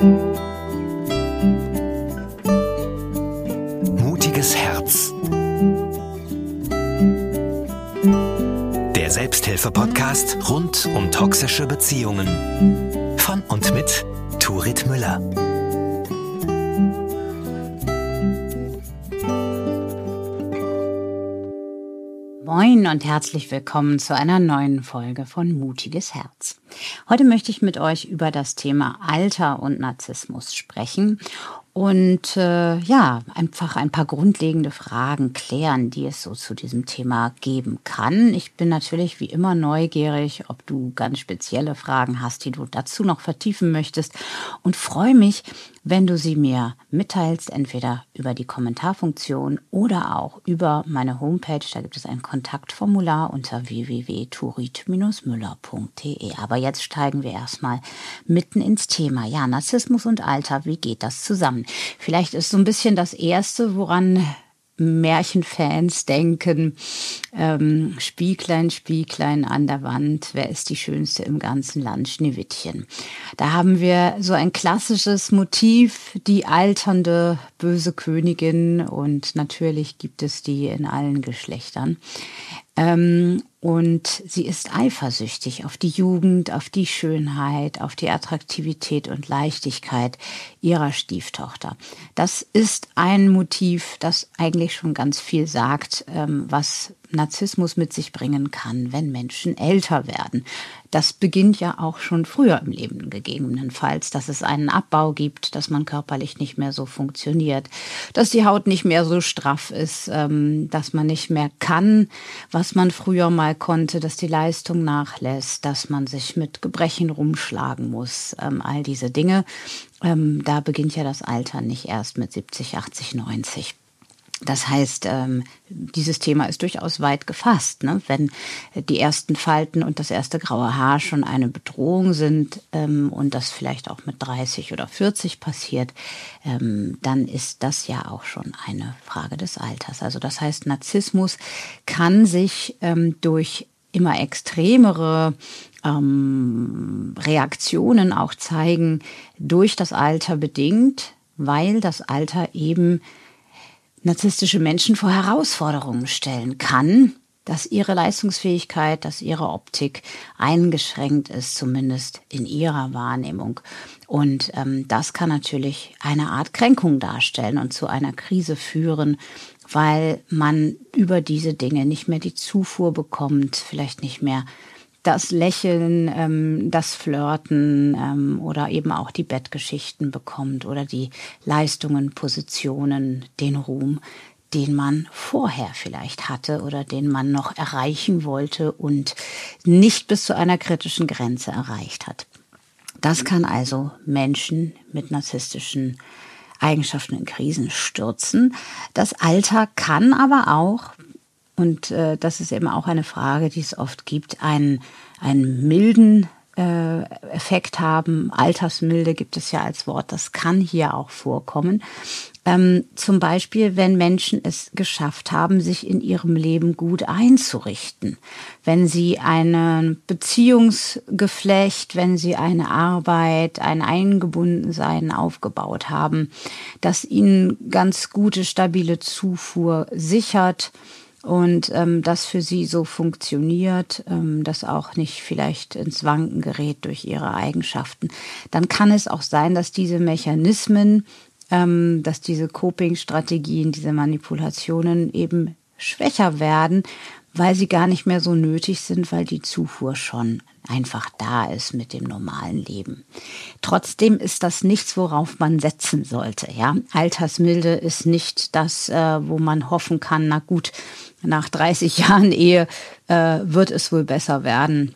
Mutiges Herz. Der Selbsthilfe-Podcast rund um toxische Beziehungen. Von und mit Turit Müller. Moin und herzlich willkommen zu einer neuen Folge von Mutiges Herz. Heute möchte ich mit euch über das Thema Alter und Narzissmus sprechen und einfach ein paar grundlegende Fragen klären, die es so zu diesem Thema geben kann. Ich bin natürlich wie immer neugierig, ob du ganz spezielle Fragen hast, die du dazu noch vertiefen möchtest, und freue mich, wenn du sie mir mitteilst, entweder über die Kommentarfunktion oder auch über meine Homepage. Da gibt es ein Kontaktformular unter www.turit-müller.de. Aber jetzt steigen wir erstmal mitten ins Thema. Ja, Narzissmus und Alter, wie geht das zusammen? Vielleicht ist so ein bisschen das Erste, woran Märchenfans denken, Spieglein, Spieglein an der Wand, wer ist die Schönste im ganzen Land? Schneewittchen. Da haben wir so ein klassisches Motiv, die alternde böse Königin, und natürlich gibt es die in allen Geschlechtern. Und sie ist eifersüchtig auf die Jugend, auf die Schönheit, auf die Attraktivität und Leichtigkeit ihrer Stieftochter. Das ist ein Motiv, das eigentlich schon ganz viel sagt, was Narzissmus mit sich bringen kann, wenn Menschen älter werden. Das beginnt ja auch schon früher im Leben gegebenenfalls, dass es einen Abbau gibt, dass man körperlich nicht mehr so funktioniert, dass die Haut nicht mehr so straff ist, dass man nicht mehr kann, was man früher mal konnte, dass die Leistung nachlässt, dass man sich mit Gebrechen rumschlagen muss, all diese Dinge. Da beginnt ja das Alter nicht erst mit 70, 80, 90. Das heißt, dieses Thema ist durchaus weit gefasst, ne? Wenn die ersten Falten und das erste graue Haar schon eine Bedrohung sind und das vielleicht auch mit 30 oder 40 passiert, dann ist das ja auch schon eine Frage des Alters. Also das heißt, Narzissmus kann sich durch immer extremere Reaktionen auch zeigen, durch das Alter bedingt, weil das Alter eben narzisstische Menschen vor Herausforderungen stellen kann, dass ihre Leistungsfähigkeit, dass ihre Optik eingeschränkt ist, zumindest in ihrer Wahrnehmung. Und das kann natürlich eine Art Kränkung darstellen und zu einer Krise führen, weil man über diese Dinge nicht mehr die Zufuhr bekommt, vielleicht nicht mehr das Lächeln, das Flirten oder eben auch die Bettgeschichten bekommt oder die Leistungen, Positionen, den Ruhm, den man vorher vielleicht hatte oder den man noch erreichen wollte und nicht bis zu einer kritischen Grenze erreicht hat. Das kann also Menschen mit narzisstischen Eigenschaften in Krisen stürzen. Das Alter kann aber auch, und das ist eben auch eine Frage, die es oft gibt, einen milden Effekt haben. Altersmilde gibt es ja als Wort, das kann hier auch vorkommen. Zum Beispiel, wenn Menschen es geschafft haben, sich in ihrem Leben gut einzurichten. Wenn sie ein Beziehungsgeflecht, wenn sie eine Arbeit, ein Eingebundensein aufgebaut haben, das ihnen ganz gute, stabile Zufuhr sichert, und das für sie so funktioniert, das auch nicht vielleicht ins Wanken gerät durch ihre Eigenschaften, dann kann es auch sein, dass diese Mechanismen, dass diese Coping-Strategien, diese Manipulationen eben schwächer werden, weil sie gar nicht mehr so nötig sind, weil die Zufuhr schon einfach da ist mit dem normalen Leben. Trotzdem ist das nichts, worauf man setzen sollte. Ja? Altersmilde ist nicht das, wo man hoffen kann, na gut, nach 30 Jahren Ehe wird es wohl besser werden.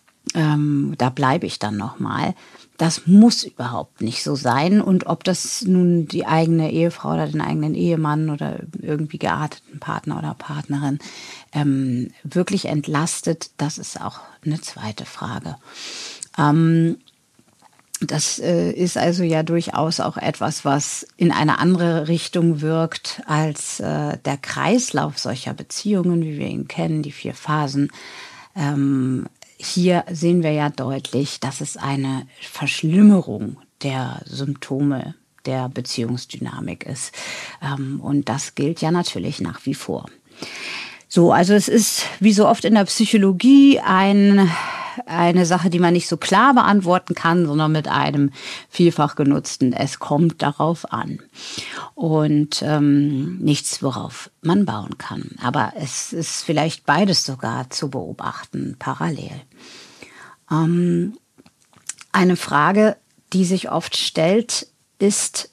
Da bleibe ich dann nochmal. Das muss überhaupt nicht so sein. Und ob das nun die eigene Ehefrau oder den eigenen Ehemann oder irgendwie gearteten Partner oder Partnerin wirklich entlastet, das ist auch eine zweite Frage. Das ist also ja durchaus auch etwas, was in eine andere Richtung wirkt als der Kreislauf solcher Beziehungen, wie wir ihn kennen, die 4 Phasen. Hier sehen wir ja deutlich, dass es eine Verschlimmerung der Symptome der Beziehungsdynamik ist. Und das gilt ja natürlich nach wie vor. So, also es ist wie so oft in der Psychologie eine Sache, die man nicht so klar beantworten kann, sondern mit einem vielfach genutzten "Es kommt darauf an" und nichts, worauf man bauen kann. Aber es ist vielleicht beides sogar zu beobachten, parallel. Eine Frage, die sich oft stellt, ist: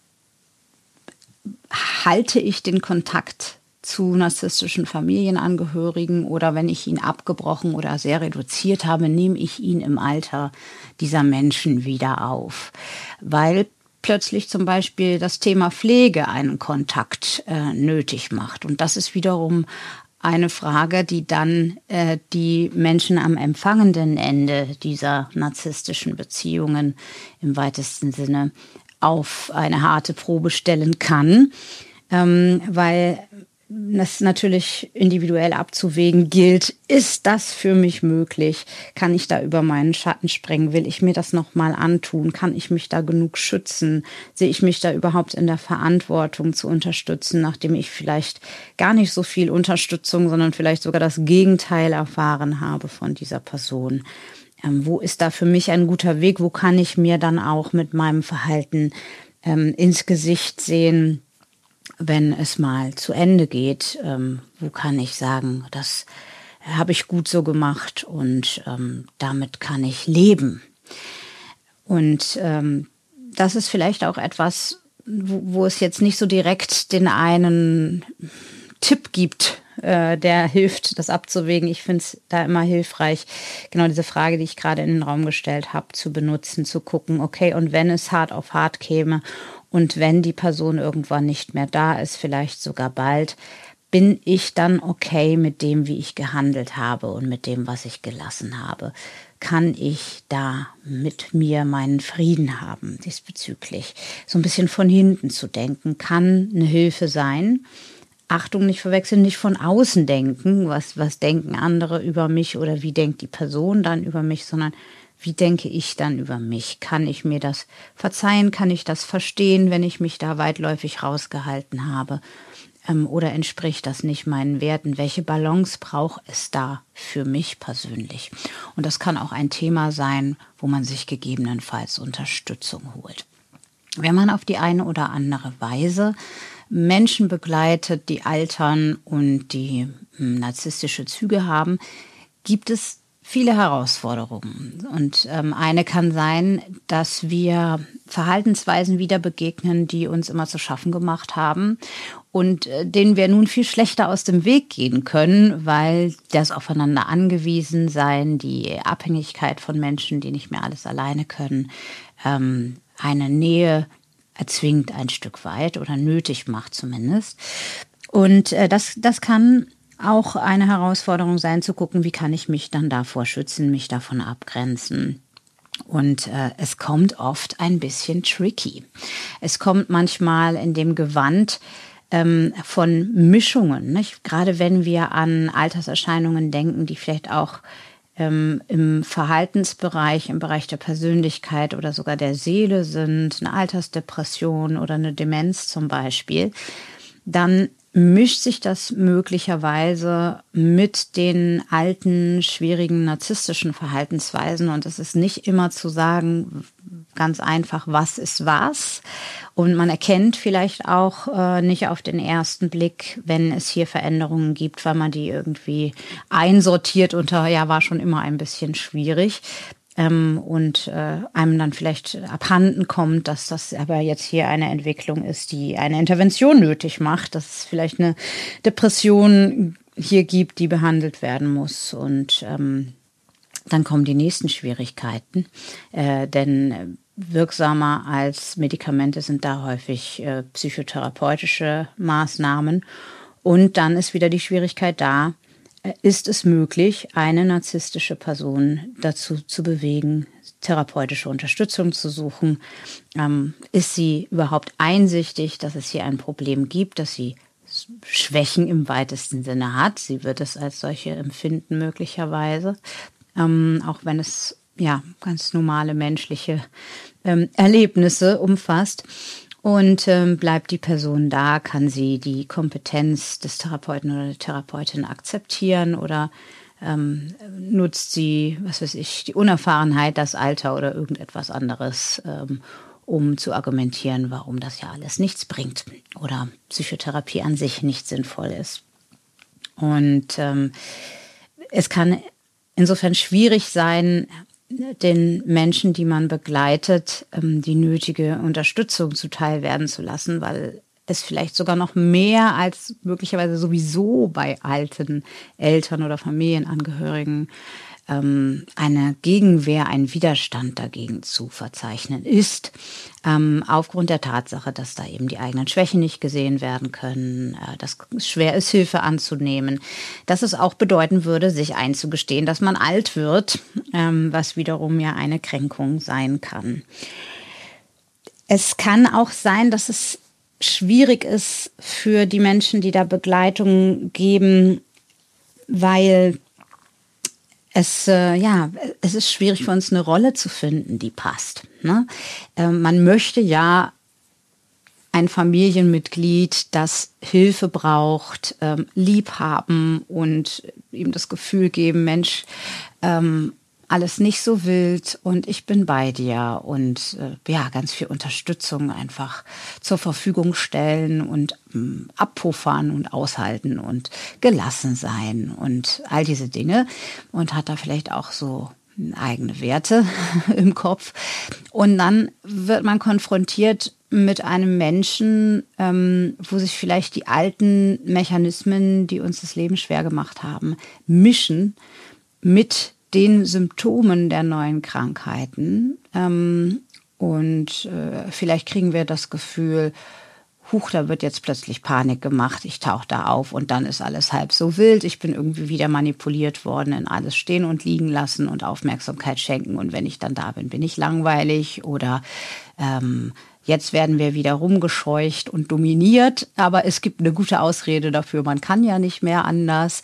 Halte ich den Kontakt zu narzisstischen Familienangehörigen, oder wenn ich ihn abgebrochen oder sehr reduziert habe, nehme ich ihn im Alter dieser Menschen wieder auf? Weil plötzlich zum Beispiel das Thema Pflege einen Kontakt nötig macht. Und das ist wiederum eine Frage, die dann die Menschen am empfangenden Ende dieser narzisstischen Beziehungen im weitesten Sinne auf eine harte Probe stellen kann, weil das natürlich individuell abzuwägen gilt. Ist das für mich möglich? Kann ich da über meinen Schatten springen? Will ich mir das nochmal antun? Kann ich mich da genug schützen? Sehe ich mich da überhaupt in der Verantwortung zu unterstützen, nachdem ich vielleicht gar nicht so viel Unterstützung, sondern vielleicht sogar das Gegenteil erfahren habe von dieser Person? Wo ist da für mich ein guter Weg? Wo kann ich mir dann auch mit meinem Verhalten ins Gesicht sehen, wenn es mal zu Ende geht? Wo kann ich sagen, das habe ich gut so gemacht und damit kann ich leben? Und das ist vielleicht auch etwas, wo es jetzt nicht so direkt den einen Tipp gibt, der hilft, das abzuwägen. Ich finde es da immer hilfreich, genau diese Frage, die ich gerade in den Raum gestellt habe, zu benutzen, zu gucken, okay, und wenn es hart auf hart käme und wenn die Person irgendwann nicht mehr da ist, vielleicht sogar bald, bin ich dann okay mit dem, wie ich gehandelt habe und mit dem, was ich gelassen habe? Kann ich da mit mir meinen Frieden haben diesbezüglich? So ein bisschen von hinten zu denken, kann eine Hilfe sein. Achtung, nicht verwechseln, nicht von außen denken, was denken andere über mich oder wie denkt die Person dann über mich, sondern wie denke ich dann über mich? Kann ich mir das verzeihen? Kann ich das verstehen, wenn ich mich da weitläufig rausgehalten habe? Oder entspricht das nicht meinen Werten? Welche Balance braucht es da für mich persönlich? Und das kann auch ein Thema sein, wo man sich gegebenenfalls Unterstützung holt. Wenn man auf die eine oder andere Weise Menschen begleitet, die altern und die narzisstische Züge haben, gibt es viele Herausforderungen. Und eine kann sein, dass wir Verhaltensweisen wieder begegnen, die uns immer zu schaffen gemacht haben und denen wir nun viel schlechter aus dem Weg gehen können, weil das Aufeinander angewiesen sein, die Abhängigkeit von Menschen, die nicht mehr alles alleine können, eine Nähe erzwingt ein Stück weit oder nötig macht zumindest. Und das kann auch eine Herausforderung sein, zu gucken, wie kann ich mich dann davor schützen, mich davon abgrenzen. Und es kommt oft ein bisschen tricky. Es kommt manchmal in dem Gewand von Mischungen, nicht? Gerade wenn wir an Alterserscheinungen denken, die vielleicht auch im Verhaltensbereich, im Bereich der Persönlichkeit oder sogar der Seele sind, eine Altersdepression oder eine Demenz zum Beispiel, dann mischt sich das möglicherweise mit den alten, schwierigen narzisstischen Verhaltensweisen. Und es ist nicht immer zu sagen, ganz einfach, was ist was. Und man erkennt vielleicht auch nicht auf den ersten Blick, wenn es hier Veränderungen gibt, weil man die irgendwie einsortiert unter, ja, war schon immer ein bisschen schwierig. Und einem dann vielleicht abhanden kommt, dass das aber jetzt hier eine Entwicklung ist, die eine Intervention nötig macht, dass es vielleicht eine Depression hier gibt, die behandelt werden muss. Und dann kommen die nächsten Schwierigkeiten, denn wirksamer als Medikamente sind da häufig psychotherapeutische Maßnahmen. Und dann ist wieder die Schwierigkeit da: Ist es möglich, eine narzisstische Person dazu zu bewegen, therapeutische Unterstützung zu suchen? Ist sie überhaupt einsichtig, dass es hier ein Problem gibt, dass sie Schwächen im weitesten Sinne hat? Sie wird es als solche empfinden möglicherweise, auch wenn es ganz normale menschliche Erlebnisse umfasst. Und bleibt die Person da, kann sie die Kompetenz des Therapeuten oder der Therapeutin akzeptieren oder nutzt sie, die Unerfahrenheit, das Alter oder irgendetwas anderes, um zu argumentieren, warum das ja alles nichts bringt oder Psychotherapie an sich nicht sinnvoll ist. Und es kann insofern schwierig sein, den Menschen, die man begleitet, die nötige Unterstützung zuteil werden zu lassen, weil es vielleicht sogar noch mehr als möglicherweise sowieso bei alten Eltern oder Familienangehörigen eine Gegenwehr, ein Widerstand dagegen zu verzeichnen ist, aufgrund der Tatsache, dass da eben die eigenen Schwächen nicht gesehen werden können, dass es schwer ist, Hilfe anzunehmen, dass es auch bedeuten würde, sich einzugestehen, dass man alt wird, was wiederum ja eine Kränkung sein kann. Es kann auch sein, dass es schwierig ist für die Menschen, die da Begleitung geben, weil es ist schwierig für uns, eine Rolle zu finden, die passt. Ne? Man möchte ja ein Familienmitglied, das Hilfe braucht, lieb haben und ihm das Gefühl geben, Mensch, alles nicht so wild und ich bin bei dir und ganz viel Unterstützung einfach zur Verfügung stellen und abpuffern und aushalten und gelassen sein und all diese Dinge und hat da vielleicht auch so eigene Werte im Kopf. Und dann wird man konfrontiert mit einem Menschen, wo sich vielleicht die alten Mechanismen, die uns das Leben schwer gemacht haben, mischen mit den Symptomen der neuen Krankheiten. Vielleicht kriegen wir das Gefühl, da wird jetzt plötzlich Panik gemacht, ich tauche da auf und dann ist alles halb so wild. Ich bin irgendwie wieder manipuliert worden, in alles stehen und liegen lassen und Aufmerksamkeit schenken. Und wenn ich dann da bin, bin ich langweilig oder jetzt werden wir wieder rumgescheucht und dominiert, aber es gibt eine gute Ausrede dafür, man kann ja nicht mehr anders.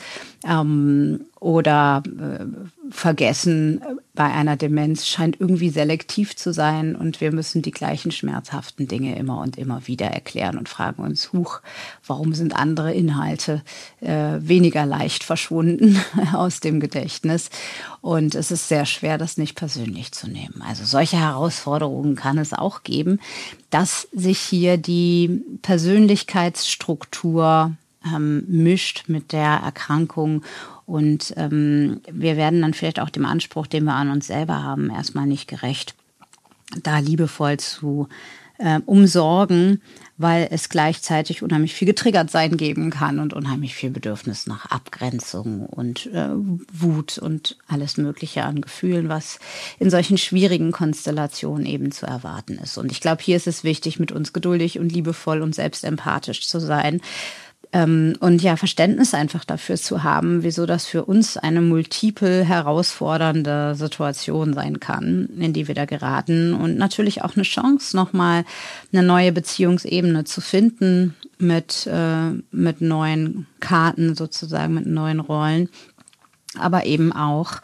Vergessen bei einer Demenz scheint irgendwie selektiv zu sein und wir müssen die gleichen schmerzhaften Dinge immer und immer wieder erklären und fragen uns, warum sind andere Inhalte weniger leicht verschwunden aus dem Gedächtnis? Und es ist sehr schwer, das nicht persönlich zu nehmen. Also solche Herausforderungen kann es auch geben, dass sich hier die Persönlichkeitsstruktur mischt mit der Erkrankung und wir werden dann vielleicht auch dem Anspruch, den wir an uns selber haben, erstmal nicht gerecht, da liebevoll zu umsorgen, weil es gleichzeitig unheimlich viel Getriggertsein geben kann und unheimlich viel Bedürfnis nach Abgrenzung und Wut und alles Mögliche an Gefühlen, was in solchen schwierigen Konstellationen eben zu erwarten ist. Und ich glaube, hier ist es wichtig, mit uns geduldig und liebevoll und selbstempathisch zu sein. Und Verständnis einfach dafür zu haben, wieso das für uns eine multiple herausfordernde Situation sein kann, in die wir da geraten. Und natürlich auch eine Chance, nochmal eine neue Beziehungsebene zu finden mit neuen Karten sozusagen, mit neuen Rollen. Aber eben auch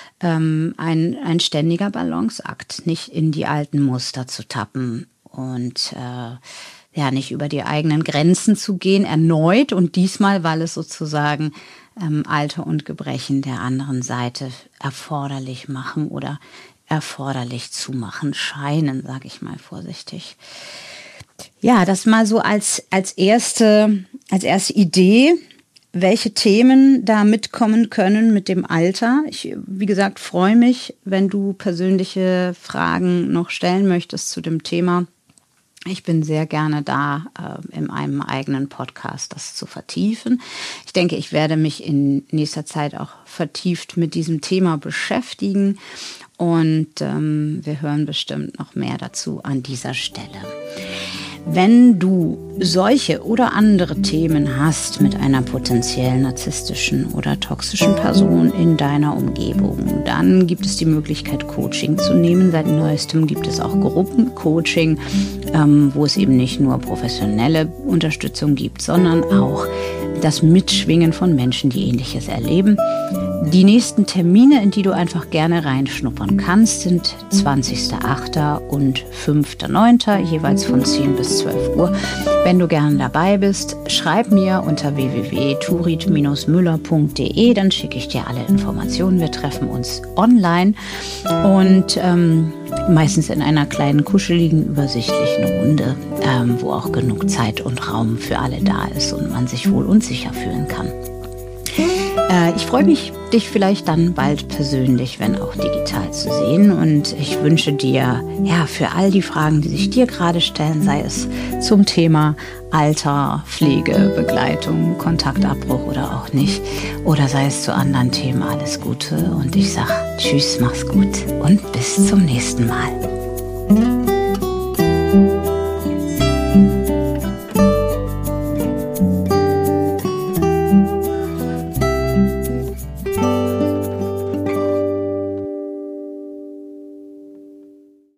ein ständiger Balanceakt, nicht in die alten Muster zu tappen und nicht über die eigenen Grenzen zu gehen, erneut und diesmal, weil es sozusagen Alter und Gebrechen der anderen Seite erforderlich machen oder erforderlich zu machen scheinen, sage ich mal vorsichtig. Ja, das mal so als erste Idee, welche Themen da mitkommen können mit dem Alter. Ich, wie gesagt, freue mich, wenn du persönliche Fragen noch stellen möchtest zu dem Thema. Ich bin sehr gerne da, in einem eigenen Podcast das zu vertiefen. Ich denke, ich werde mich in nächster Zeit auch vertieft mit diesem Thema beschäftigen und wir hören bestimmt noch mehr dazu an dieser Stelle. Wenn du solche oder andere Themen hast mit einer potenziell narzisstischen oder toxischen Person in deiner Umgebung, dann gibt es die Möglichkeit, Coaching zu nehmen. Seit neuestem gibt es auch Gruppencoaching, wo es eben nicht nur professionelle Unterstützung gibt, sondern auch das Mitschwingen von Menschen, die Ähnliches erleben. Die nächsten Termine, in die du einfach gerne reinschnuppern kannst, sind 20.08. und 5.09., jeweils von 10 bis 12 Uhr. Wenn du gerne dabei bist, schreib mir unter www.turit-müller.de, dann schicke ich dir alle Informationen. Wir treffen uns online und meistens in einer kleinen, kuscheligen, übersichtlichen Runde, wo auch genug Zeit und Raum für alle da ist und man sich wohl und sicher fühlen kann. Ich freue mich, dich vielleicht dann bald persönlich, wenn auch digital zu sehen. Und ich wünsche dir, für all die Fragen, die sich dir gerade stellen, sei es zum Thema Alter, Pflege, Begleitung, Kontaktabbruch oder auch nicht, oder sei es zu anderen Themen, alles Gute. Und ich sage tschüss, mach's gut und bis zum nächsten Mal.